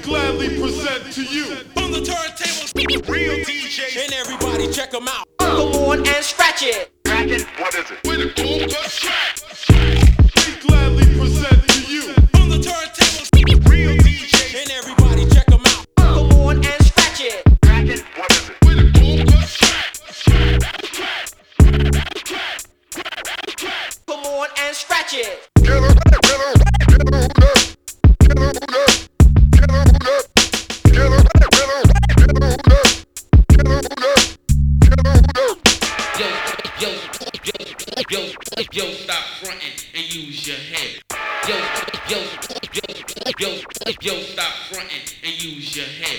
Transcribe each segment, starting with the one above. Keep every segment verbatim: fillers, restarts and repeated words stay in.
gladly present to you on the turntables, real D Js, and everybody check them out. Come on and scratch it. Scratch it? What is it? with a cool cut track. We gladly present to you On the turntables, real D Js, and everybody check them out. Come on and scratch it. Scratch it? What is it? with a cool cut track. Come on and scratch it. Get on up, get on up, get on up, get on up, get on up, get on up, get on up, get on up, get on up, get on up. Yo, yo, yo, yo, yo, stop fronting and use your head. Yo, yo, yo, yo, yo, stop fronting and use your head.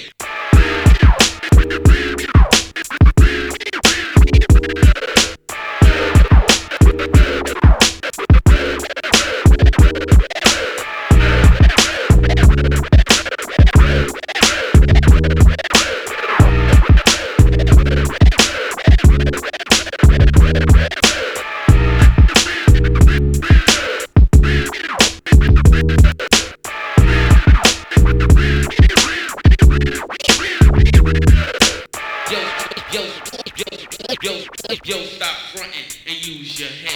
Yo, yo, yo, yo, stop fronting and use your head.